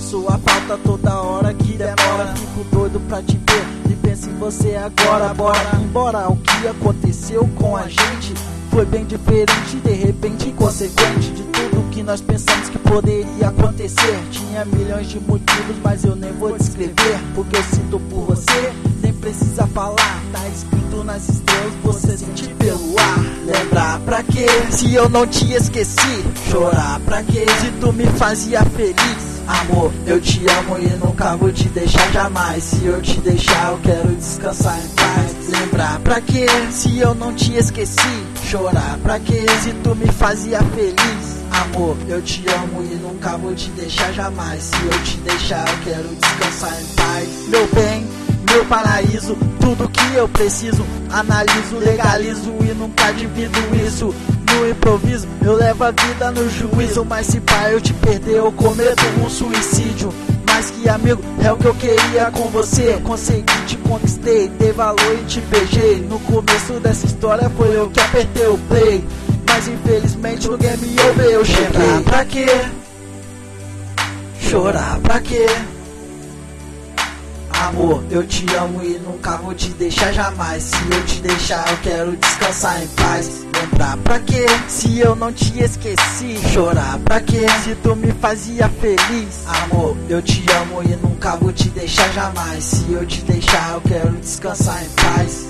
sua falta toda hora que demora. Fico doido pra te ver e penso em você agora. Bora embora, o que aconteceu com a gente foi bem diferente, de repente inconsequente de tudo que nós pensamos que poderia acontecer. Tinha milhões de motivos, mas eu nem vou descrever, porque eu sinto por você, nem precisa falar. Tá escrito nas estrelas, você sente pelo ar. Lembrar pra quê, se eu não te esqueci? Chorar pra quê, se tu me fazia feliz? Amor, eu te amo e nunca vou te deixar jamais. Se eu te deixar, eu quero descansar em paz. Lembrar pra quê, se eu não te esqueci? Chorar pra quê, se tu me fazia feliz? Amor, eu te amo e nunca vou te deixar jamais. Se eu te deixar, eu quero descansar em paz. Meu bem, meu paraíso, tudo que eu preciso, analiso, legalizo e nunca divido isso. No improviso, eu levo a vida no juízo, mas se pá eu te perder, eu cometo um suicídio. Mais que amigo, é o que eu queria com você. Consegui, te conquistei, dei valor e te beijei. No começo dessa história foi eu que apertei o play, mas infelizmente no game over eu cheguei. Lembrar pra quê? Chorar pra quê? Amor, eu te amo e nunca vou te deixar jamais. Se eu te deixar, eu quero descansar em paz. Lembrar pra quê, se eu não te esqueci? Chorar pra quê, se tu me fazia feliz? Amor, eu te amo e nunca vou te deixar jamais. Se eu te deixar, eu quero descansar em paz.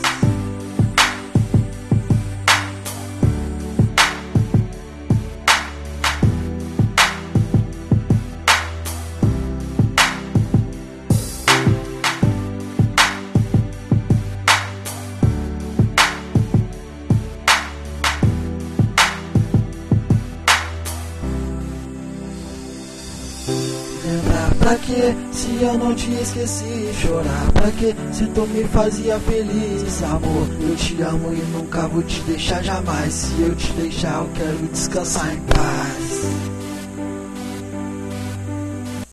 Lembrar pra quê, se eu não te esqueci? Chorar pra quê, se tu me fazia feliz? Amor, eu te amo e nunca vou te deixar jamais. Se eu te deixar, eu quero descansar em paz.